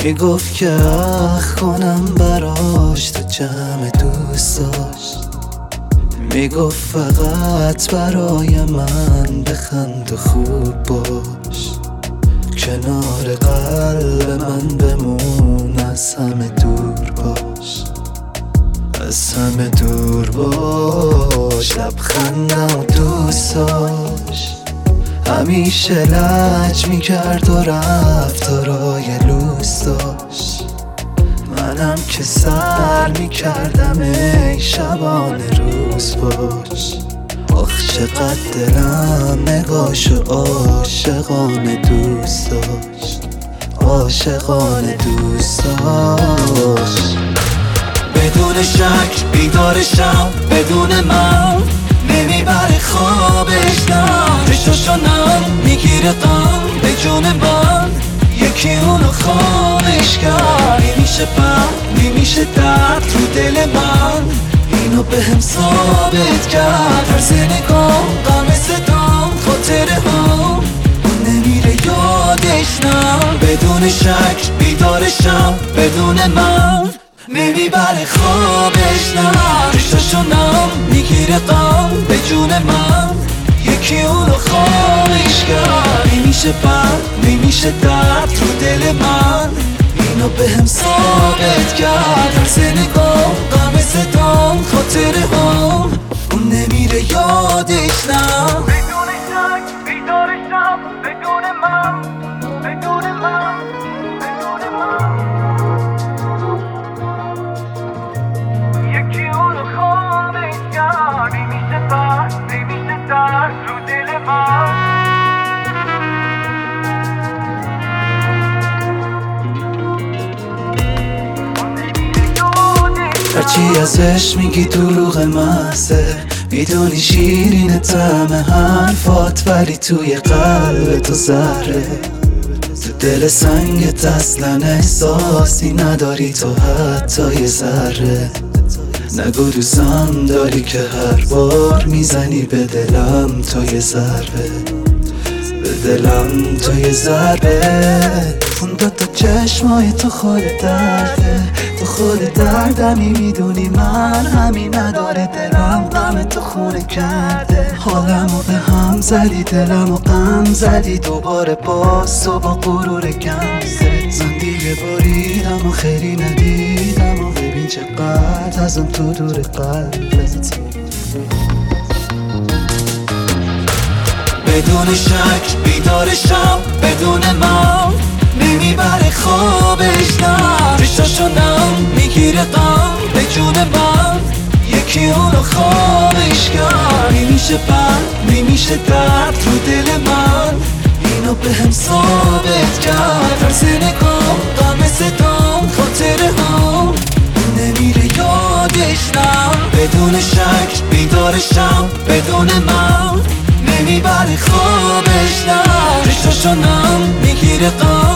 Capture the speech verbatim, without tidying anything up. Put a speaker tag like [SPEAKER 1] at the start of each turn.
[SPEAKER 1] میگفت که اخ کنم براش تو جمع دوستاش، میگفت فقط برای من بخند و خوب باش، کنار قلب من بمون، از همه دور باش، از همه دور باش. لبخندم و دوست داشت، همیشه لج میکرد و رفتارای لوس داشت، منم که سر میکردم ای شبانه روز باش. آخ چقدر دلم نگاشو عاشقانه دوست داشت، عاشقانه دوست داشت. بدون شک بیدارشم، بدون من نمیبره خوابش، نه چشاشو نم میگیره غم به جون من، یکی اونو خامش کرد. نمیشه بر نمیشه درد تو دل من، اینو به هم ثابت کرد. طرز نگام غم صدام خاطره هم اون نمیره یادش، نه بدون شک بیدارشم، بدون من نمیبره خوابش، نه چشاشو نم میگیره غم به جون من، یکی اونو خامش کرد. نمیشه بر نمیشه درد تو دل من، اینو به هم ثابت کرد. طرز نگام غم صدام خاطره هم اون نمیره یادش، نه
[SPEAKER 2] بدون شک بیدارشم، بدون من بدون من بدون من، یکی اونو خامش کرد. نمیشه بر نمیشه درد رو دل من.
[SPEAKER 1] هرچی ازش میگی دروغ محضه، میدونی شیرین طعم حرفات ولی توی قلب تو زهره. تو دل سنگت اصلا احساسی نداری تو حتی یه ذره. نگو دوستم داری که هر بار میزنی به دلم تو یه ضربه، به دلم تو یه ضربه. اون دوتا چشمای تو خود درده، تو خود دردمی، میدونی من همین نداره. دلم غم تو خونه کرده، حالمو به هم زدی، دلمو غم زدی. دوباره باز تو با غرور گنزت، من دیگه باریدم و خیلی ندیدم و ببین چقدر ازم تو دور قلبت. بدون شک بیدارشم، بدون من نمیبره خوابش، نه چشاشو نم میگیره غم به جون من، یکی اونو خامش کرد. نمیشه بر نمیشه درد تو دل من، اینو به هم ثابت کرد. طرز نگام غم صدام خاطره هم نمیره یادش، نه بدون شک بیدارشم، بدون من نمیبره خوابش، نه چشاشو نم میگیره غم